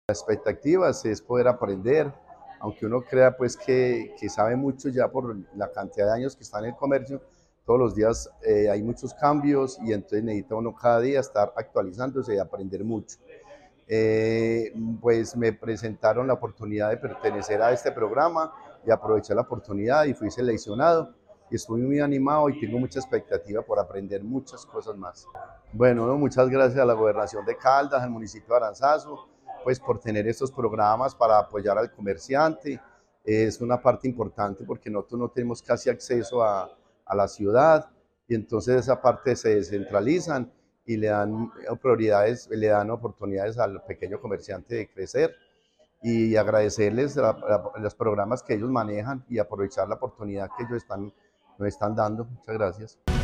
La expectativa es poder aprender, aunque uno crea pues que sabe mucho ya por la cantidad de años que está en el comercio. Todos los días hay muchos cambios y entonces necesita uno cada día estar actualizándose y aprender mucho. Eh, pues me presentaron la oportunidad de pertenecer a este programa y aproveché la oportunidad y fui seleccionado y estoy muy animado y tengo mucha expectativa por aprender muchas cosas más. Bueno, no, muchas gracias a la Gobernación de Caldas, al municipio de Aranzazu, pues por tener estos programas para apoyar al comerciante. Es una parte importante porque nosotros no tenemos casi acceso a la ciudad y entonces esa parte se descentralizan y le dan prioridades, le dan oportunidades al pequeño comerciante de crecer y agradecerles los programas que ellos manejan y aprovechar la oportunidad que ellos nos están dando. Muchas gracias.